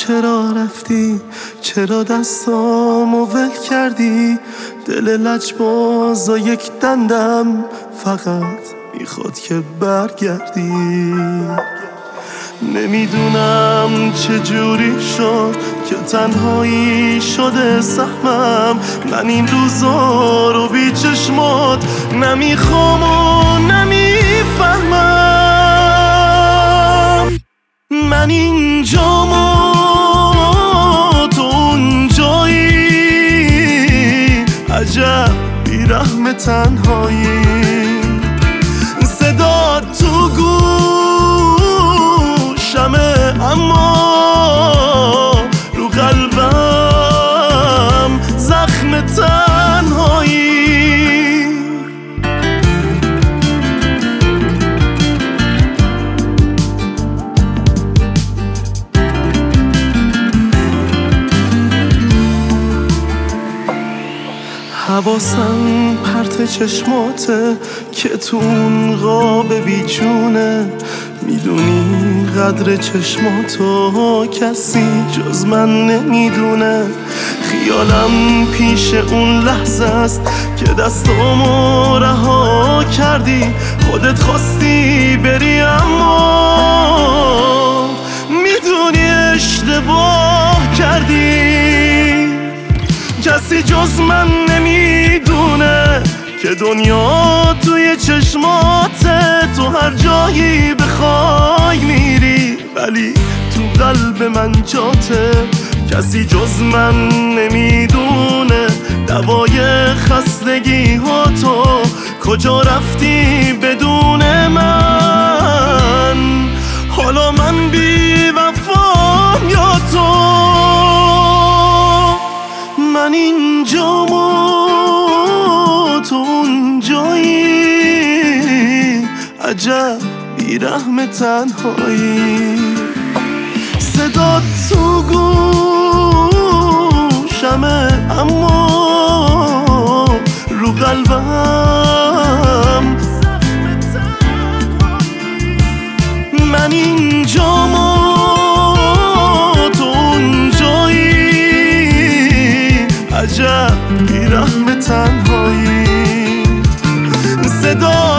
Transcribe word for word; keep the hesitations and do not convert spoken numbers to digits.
چرا رفتی؟ چرا دستامو ول کردی؟ دل لجبازا یک دندم فقط میخواد که برگردی. نمیدونم چجوری شد که تنهایی شده سهمم. من این روزا رو بی چشمات نمیخوام و نمیفهمم. من اینجام و تو اونجایی، عجب بیرحم تنهایی. صدا تو گوشمه اما رو قلبم زخم تنهایی. حواسم پرت چشماته که تو اون قاب بیجونه. میدونی قدر چشماتو کسی جز من نمیدونه. خیالم پیش اون لحظه است که دستامو رها کردی. خودت خواستی بری اما میدونی اشتباه کردی. کسی جز من نمیدونه که دنیا توی چشماته. تو هر جایی بخوای میری ولی تو قلب من جاته. کسی جز من نمیدونه دوای خستگی ها تو کجا رفتی بدون من. حالا من بی وفام یا تو. من اینجام و تو اونجایی، عجب بیرحم تنهایی. صدا تو گوشمه اما رو قلبم. من اینجام و تو اونجایی، عجب بیرحم تنهایی. صدا